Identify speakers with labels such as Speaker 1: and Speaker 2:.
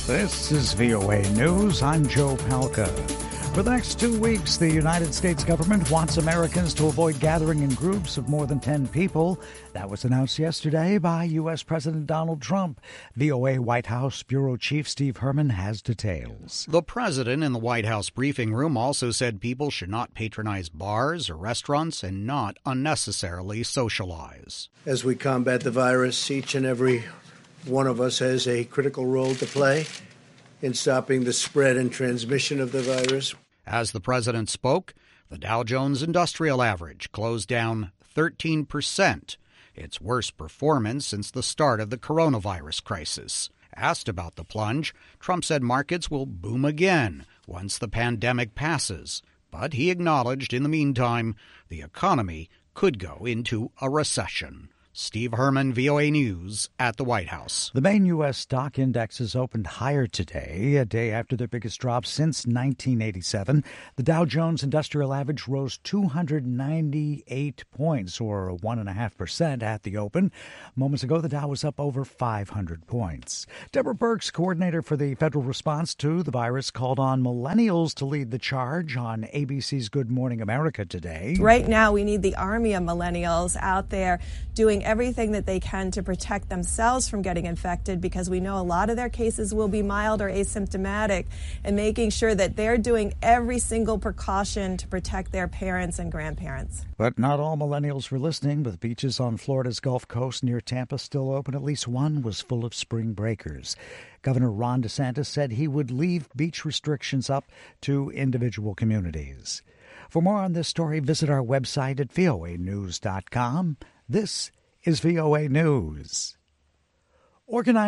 Speaker 1: This is VOA News. I'm Joe Palca. For the next 2 weeks, the United States government wants Americans to avoid gathering in groups of more than 10 people. That was announced yesterday by U.S. President Donald Trump. VOA White House Bureau Chief Steve Herman has details.
Speaker 2: The president in the White House briefing room also said people should not patronize bars or restaurants and not unnecessarily socialize.
Speaker 3: As we combat the virus, each and every one of us has a critical role to play in stopping the spread and transmission of the virus.
Speaker 2: As the president spoke, the Dow Jones Industrial Average closed down 13%, its worst performance since the start of the coronavirus crisis. Asked about the plunge, Trump said markets will boom again once the pandemic passes. But he acknowledged in the meantime, the economy could go into a recession. Steve Herman, VOA News, at the White House.
Speaker 1: The main U.S. stock indexes opened higher today, a day after their biggest drop since 1987. The Dow Jones Industrial Average rose 298 points, or 1.5% at the open. Moments ago, the Dow was up over 500 points. Deborah Birx, coordinator for the federal response to the virus, called on millennials to lead the charge on ABC's Good Morning America today.
Speaker 4: Right now, we need the army of millennials out there doing everything that they can to protect themselves from getting infected, because we know a lot of their cases will be mild or asymptomatic, and making sure that they're doing every single precaution to protect their parents and grandparents.
Speaker 1: But not all millennials were listening. With beaches on Florida's Gulf Coast near Tampa still open, at least one was full of spring breakers. Governor Ron DeSantis said he would leave beach restrictions up to individual communities. For more on this story, visit our website at voanews.com. This is VOA News. Organized